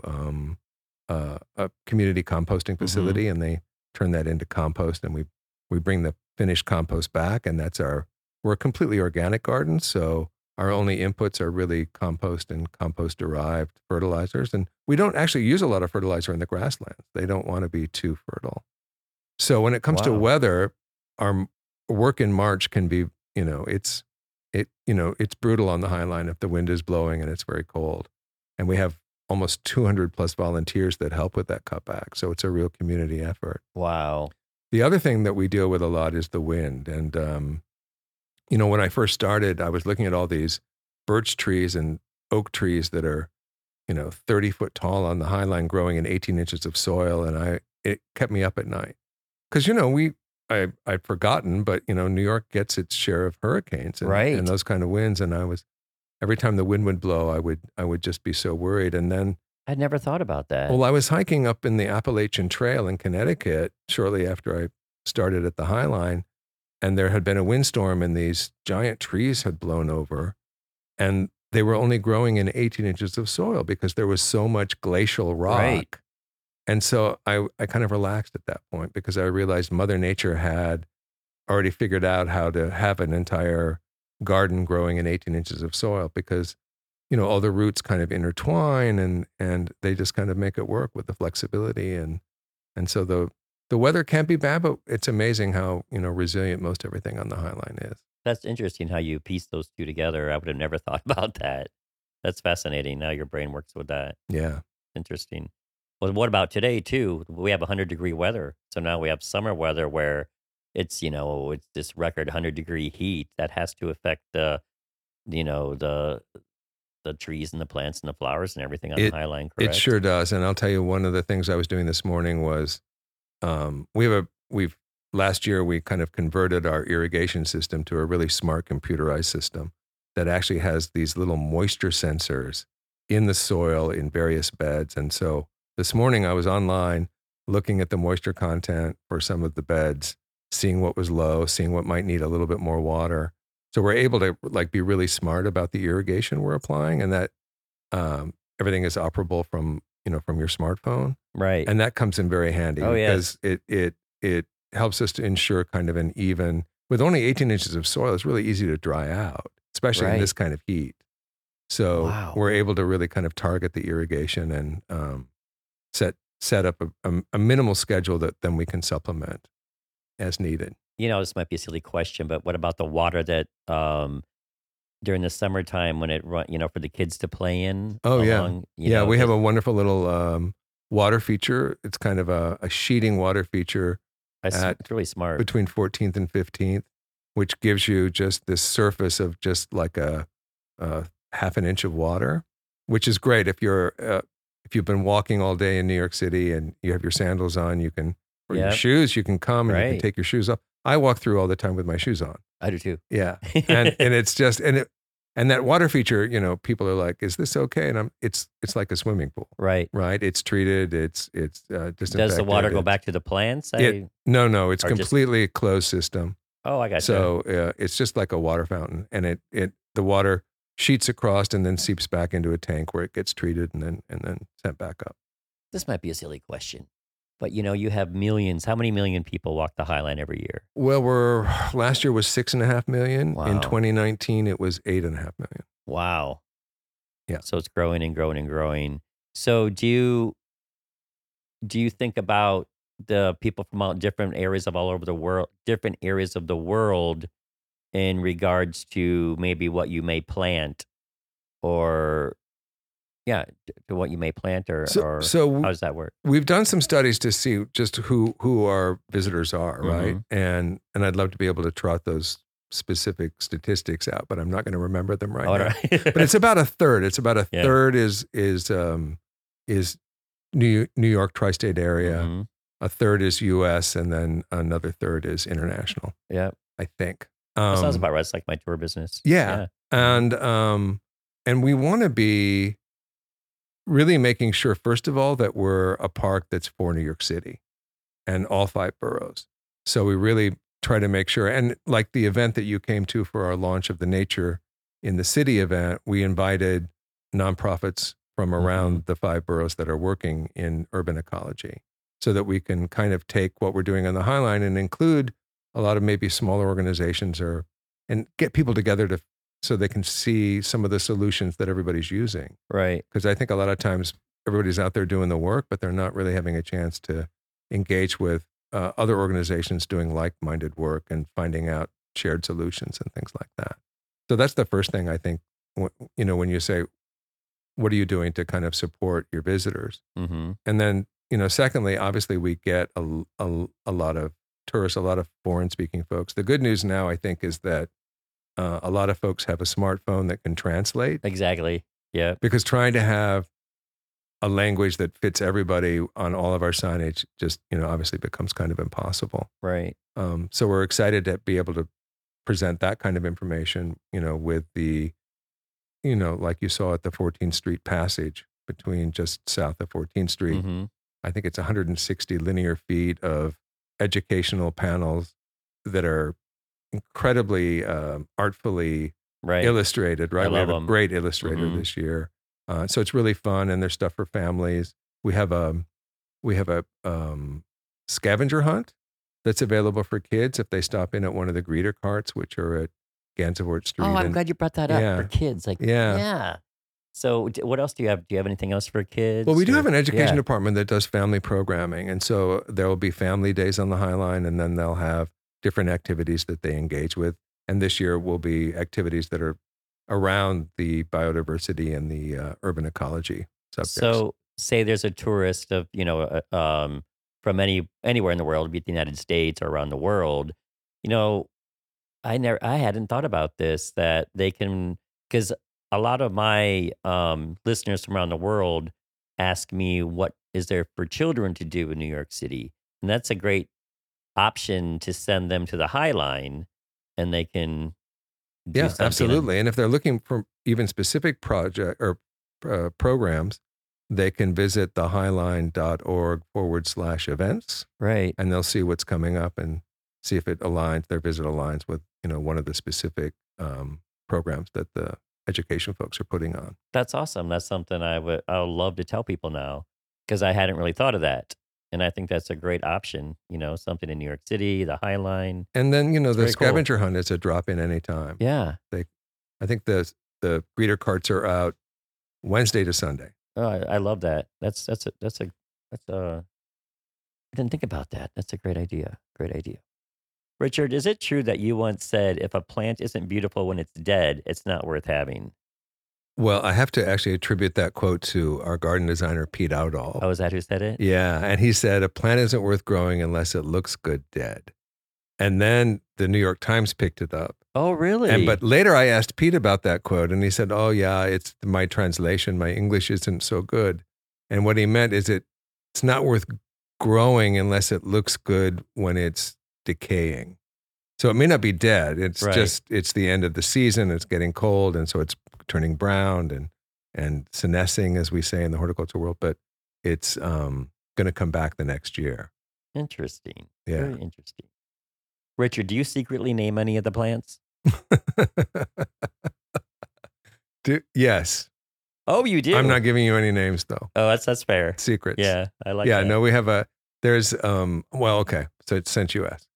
a community composting facility, and they turn that into compost, and we bring the finished compost back, and we're a completely organic garden, so our only inputs are really compost and compost derived fertilizers, and we don't actually use a lot of fertilizer in the grasslands. They don't want to be too fertile. So when it comes to Wow. weather, our work in March can be, it's brutal on the High Line if the wind is blowing and it's very cold. And we have almost 200 plus volunteers that help with that cutback. So it's a real community effort. Wow. The other thing that we deal with a lot is the wind. And, when I first started, I was looking at all these birch trees and oak trees that are, 30 foot tall on the High Line growing in 18 inches of soil. And it kept me up at night. Because, I'd forgotten, but, New York gets its share of hurricanes and, Right. and those kind of winds. And every time the wind would blow, I would just be so worried. And then, I'd never thought about that. well, I was hiking up in the Appalachian Trail in Connecticut shortly after I started at the High Line, and there had been a windstorm and these giant trees had blown over, and they were only growing in 18 inches of soil because there was so much glacial rock. Right. And so I kind of relaxed at that point because I realized Mother Nature had already figured out how to have an entire garden growing in 18 inches of soil because, all the roots kind of intertwine and they just kind of make it work with the flexibility. And so the weather can't be bad, but it's amazing how, resilient most everything on the High Line is. That's interesting how you piece those two together. I would have never thought about that. That's fascinating. Now your brain works with that. Yeah. Interesting. Well, what about today too? We have 100-degree weather. So now we have summer weather where it's this record 100-degree heat that has to affect you know, the trees and the plants and the flowers and everything on the High Line, It correct? sure does. And I'll tell you, one of the things I was doing this morning was we've last year we kind of converted our irrigation system to a really smart computerized system that actually has these little moisture sensors in the soil in various beds. And so this morning I was online looking at the moisture content for some of the beds, seeing what was low, seeing what might need a little bit more water. So we're able to like be really smart about the irrigation we're applying, and that everything is operable from your smartphone, Right. and that comes in very handy Oh, because yes. it helps us to ensure kind of an even. With only 18 inches of soil, it's really easy to dry out, especially in Right. this kind of heat. So Wow. we're able to really kind of target the irrigation and set up a minimal schedule that then we can supplement as needed. This might be a silly question, but what about the water that during the summertime when it run, for the kids to play in Oh, yeah. along, Yeah, we have a wonderful little water feature. It's kind of a sheeting water feature at it's really smart. between 14th and 15th, which gives you just this surface of just like a half an inch of water, which is great if you've been walking all day in New York City and you have your sandals on. You can, or your Yep. shoes, you can come and you can Right. take your shoes off. I walk through all the time with my shoes on. I do too. Yeah, and it's just and that water feature, people are like, "Is this okay?" And it's like a swimming pool, Right. right? It's treated. It's disinfected. Does the water go it's- back to the plants? No, it's or just- completely closed system. Oh, I got you. So it's just like a water fountain, and the water sheets across and then seeps back into a tank where it gets treated and then sent back up. This might be a silly question, but you have millions. How many million people walk the High Line every year? Well, last year was 6.5 million. Wow. In 2019, it was 8.5 million. Wow. Yeah. So it's growing and growing and growing. So do you think about the people from all different areas of all over the world, different areas of the world in regards to maybe what you may plant or to what you may plant or So how does that work? we've done some studies to see just who our visitors are, right? Mhm. And I'd love to be able to trot those specific statistics out, but I'm not going to remember them right Oh, now. right. But it's about a third. It's about a Yeah. third is New York tri-state area. Mhm. A third is U.S. and then another third is international. Yeah. I think. That sounds about right. It's like my tour business. Yeah. And we want to be really making sure, first of all, that we're a park that's for New York City and all 5 boroughs. So we really try to make sure, and like the event that you came to for our launch of the Nature in the City event, we invited nonprofits from around the 5 boroughs that are working in urban ecology so that we can kind of take what we're doing on the High Line and include a lot of maybe smaller organizations and get people together so they can see some of the solutions that everybody's using. Right. Because I think a lot of times everybody's out there doing the work, but they're not really having a chance to engage with other organizations doing like-minded work and finding out shared solutions and things like that. So that's the first thing I think, when you say, what are you doing to kind of support your visitors? Mm-hmm. And then, secondly, obviously we get a lot of tourists, a lot of foreign-speaking folks. The good news now, I think, is that a lot of folks have a smartphone that can translate. Exactly. Yeah. Because trying to have a language that fits everybody on all of our signage just, obviously becomes kind of impossible. Right. So we're excited to be able to present that kind of information, with the, like you saw at the 14th Street Passage between just south of 14th Street. Mm-hmm. I think it's 160 linear feet of educational panels that are incredibly artfully Right. illustrated, right? I We love have a 'em. great illustrator Mhm. this year. So it's really fun, and there's stuff for families. We have a scavenger hunt that's available for kids if they stop in at one of the greeter carts, which are at Gansevoort Street. Oh, I'm glad you brought that up Yeah. for kids. Like, Yeah. yeah. So, what else do you have? Do you have anything else for kids? Well, we do or- have an education Yeah. department that does family programming. And so there will be family days on the High Line, and then they'll have different activities that they engage with. And this year will be activities that are around the biodiversity and the urban ecology subjects. So, say there's a tourist of from anywhere in the world, be it the United States or around the world. You know, I hadn't thought about this that they can because a lot of my listeners from around the world ask me what is there for children to do in New York City, and that's a great option to send them to the High Line, and they can do Yeah, something. absolutely. And if they're looking for even specific project or programs, they can visit thehighline.org/events, Right. and they'll see what's coming up and see if it aligns, their visit aligns with, one of the specific programs that the education folks are putting on. That's awesome. That's something I would love to tell people now because I hadn't really thought of that. And I think that's a great option, something in New York City, the High Line. And then, the very cool. scavenger hunt is a drop in anytime. Yeah. I think the greeter carts are out Wednesday to Sunday. Oh, I love that. I didn't think about that. That's a great idea. Great idea. Richard, is it true that you once said if a plant isn't beautiful when it's dead, it's not worth having? Well, I have to actually attribute that quote to our garden designer, Pete Outall. Oh, is that who said it? Yeah. And he said, a plant isn't worth growing unless it looks good dead. And then the New York Times picked it up. Oh, really? But later I asked Pete about that quote, and he said, oh, yeah, it's my translation. My English isn't so good. And what he meant is it's not worth growing unless it looks good when it's decaying. So it may not be dead. It's Right. just, it's the end of the season. It's getting cold. And so it's turning brown and senescing, as we say in the horticulture world. But it's going to come back the next year. Interesting. Yeah. Very interesting. Richard, do you secretly name any of the plants? Yes. Oh, you do? I'm not giving you any names, though. Oh, that's fair. Secrets. Yeah, I like Yeah, that. no, there's, well, okay. So since you asked,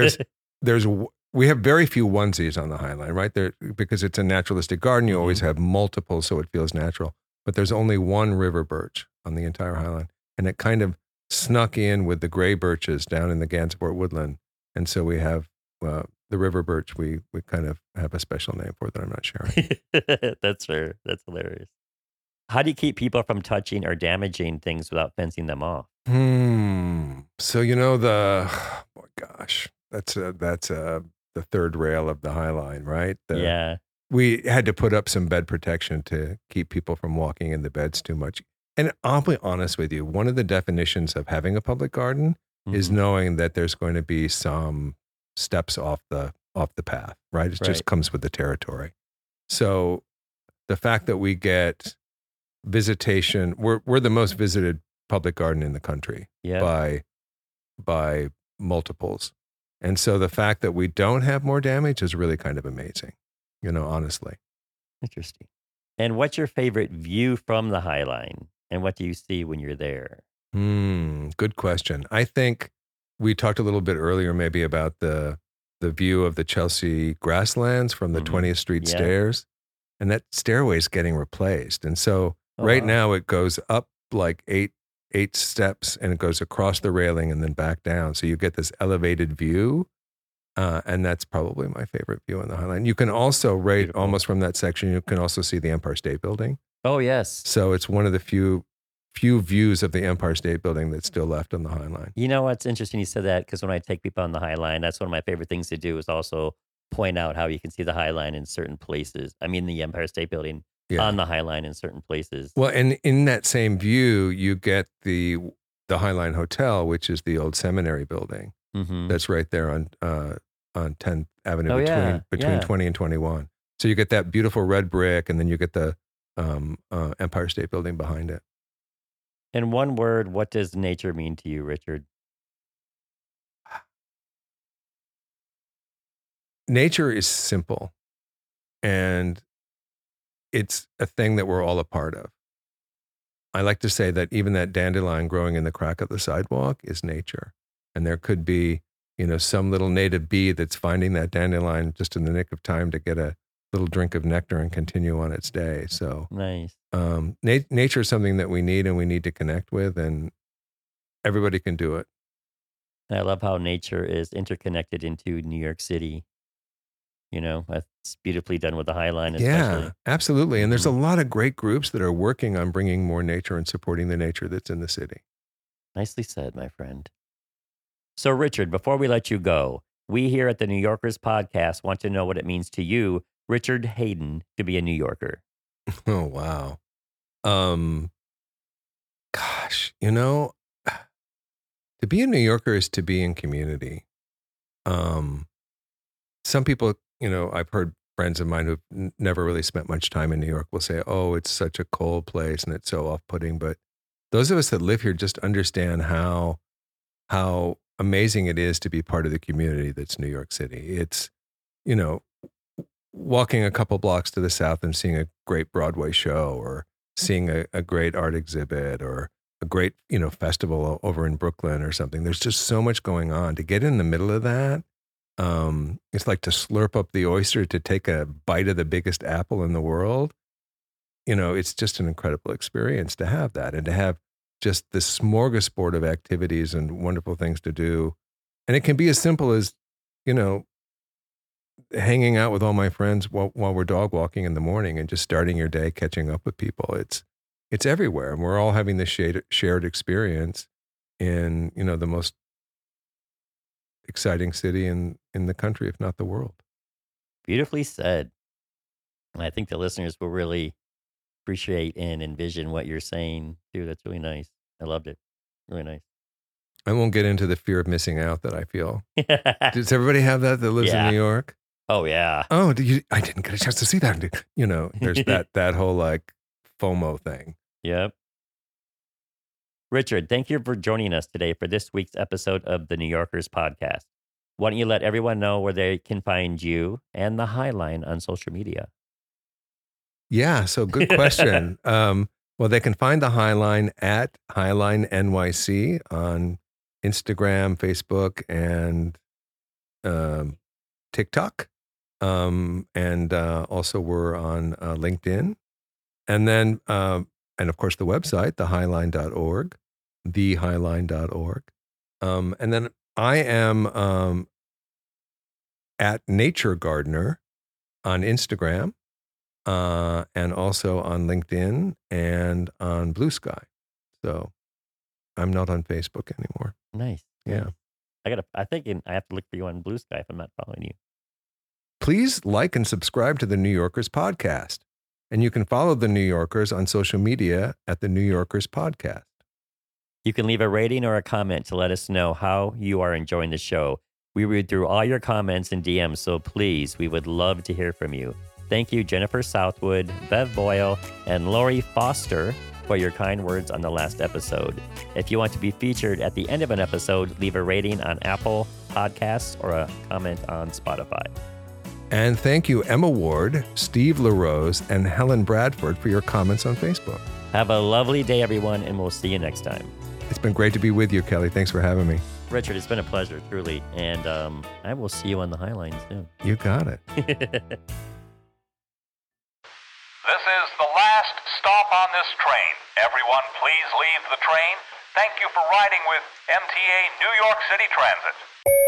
we have very few onesies on the High Line, right? Because it's a naturalistic garden, you always have multiple, so it feels natural. But there's only one river birch on the entire High Line. And it kind of snuck in with the gray birches down in the Gansevoort woodland. And so we have the river birch, we kind of have a special name for that I'm not sharing. That's fair. That's hilarious. How do you keep people from touching or damaging things without fencing them off? So oh gosh, that's the third rail of the High Line, right? Yeah. We had to put up some bed protection to keep people from walking in the beds too much. And I'll be honest with you, one of the definitions of having a public garden is Mhm. knowing that there's going to be some steps off the path, right? It Right. just comes with the territory. So the fact that we get visitation, we're the most visited public garden in the country Yeah. by multiples. And so the fact that we don't have more damage is really kind of amazing, honestly. Interesting. And what's your favorite view from the High Line? And what do you see when you're there? Good question. I think we talked a little bit earlier maybe about the view of the Chelsea grasslands from the Mhm. 20th Street Yeah. stairs. And that stairway is getting replaced. And so Oh, right wow. now it goes up like eight steps and it goes across the railing and then back down. So you get this elevated view. And that's probably my favorite view on the High Line. You can also, right Beautiful. almost from that section, you can also see the Empire State Building. Oh, yes. So it's one of the few views of the Empire State Building that's still left on the High Line. You know what's interesting? You said that because when I take people on the High Line, that's one of my favorite things to do is also point out how you can see the High Line in certain places. I mean, the Empire State Building Yeah. on the High Line in certain places. Well, and in that same view, you get the High Line Hotel, which is the old seminary building Mm-hmm. that's right there on 10th Avenue Oh, yeah, between yeah. 20 and 21. So you get that beautiful red brick, and then you get the Empire State Building behind it. In one word, what does nature mean to you, Richard? Nature is simple, and it's a thing that we're all a part of. I like to say that even that dandelion growing in the crack of the sidewalk is nature. And there could be, some little native bee that's finding that dandelion just in the nick of time to get a little drink of nectar and continue on its day. So Nice. nature is something that we need and we need to connect with, and everybody can do it. I love how nature is interconnected into New York City. That's beautifully done with the High Line, Yeah, especially. absolutely. And there's a Mhm. lot of great groups that are working on bringing more nature and supporting the nature that's in the city. Nicely said, my friend. So, Richard, before we let you go, we here at the New Yorkers podcast want to know what it means to you, Richard Hayden, to be a New Yorker. Oh, wow. Um, Gosh, to be a New Yorker is to be in community. Um, some people, I've heard friends of mine who've never really spent much time in New York will say, "Oh, it's such a cold place and it's so off-putting." But those of us that live here just understand how amazing it is to be part of the community that's New York City. It's, you know, walking a couple blocks to the south and seeing a great Broadway show, or seeing a great art exhibit, or a great, festival over in Brooklyn or something. There's just so much going on. To get in the middle of that, it's like to slurp up the oyster, to take a bite of the biggest apple in the world. It's just an incredible experience to have that, and to have just this smorgasbord of activities and wonderful things to do. And it can be as simple as, you know, hanging out with all my friends while we're dog walking in the morning, and just starting your day catching up with people. It's everywhere, and we're all having this shared experience in, the most exciting city in the country, if not the world. Beautifully said. And I think the listeners will really appreciate and envision what you're saying, too. That's really nice. I loved it. Really nice. I won't get into the fear of missing out that I feel. Does everybody have that lives in Yeah. New York? Oh, yeah. Oh, I didn't get a chance to see that. There's that whole like FOMO thing. Yep. Richard, thank you for joining us today for this week's episode of the New Yorkers podcast. Why don't you let everyone know where they can find you and the High Line on social media? Yeah, so good question. Well, they can find the High Line at Highline NYC on Instagram, Facebook, and TikTok. And also we're on LinkedIn. And then, and of course, the website, thehighline.org, thehighline.org. And then I am at Nature Gardener on Instagram, and also on LinkedIn and on Blue Sky. So I'm not on Facebook anymore. Nice. Yeah. Nice. I think I have to look for you on Blue Sky if I'm not following you. Please like and subscribe to the New Yorkers podcast. And you can follow the New Yorkers on social media at the New Yorkers podcast. You can leave a rating or a comment to let us know how you are enjoying the show. We read through all your comments and DMs, so please, we would love to hear from you. Thank you, Jennifer Southwood, Bev Boyle, and Lori Foster for your kind words on the last episode. If you want to be featured at the end of an episode, leave a rating on Apple Podcasts or a comment on Spotify. And thank you, Emma Ward, Steve LaRose, and Helen Bradford for your comments on Facebook. Have a lovely day, everyone, and we'll see you next time. It's been great to be with you, Kelly. Thanks for having me. Richard, it's been a pleasure, truly. And I will see you on the High Line soon. You got it. This is the last stop on this train. Everyone, please leave the train. Thank you for riding with MTA New York City Transit.